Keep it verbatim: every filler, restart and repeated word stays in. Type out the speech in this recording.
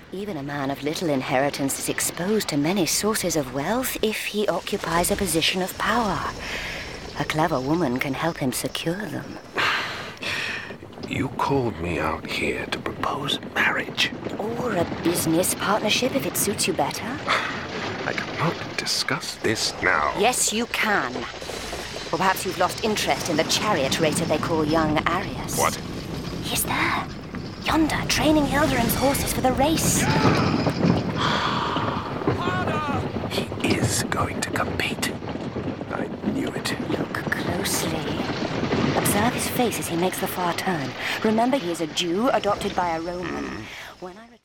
Even a man of little inheritance is exposed to many sources of wealth if he occupies a position of power. A clever woman can help him secure them. You called me out here to propose marriage. Or a business partnership if it suits you better. I cannot discuss this now. Yes, you can. Or perhaps you've lost interest in the chariot racer they call young Arius. What? He's there. Yonder, training Hilderim's horses for the race. He is going to compete. I knew it. Look closely. Observe his face as he makes the far turn. Remember, he is a Jew adopted by a Roman.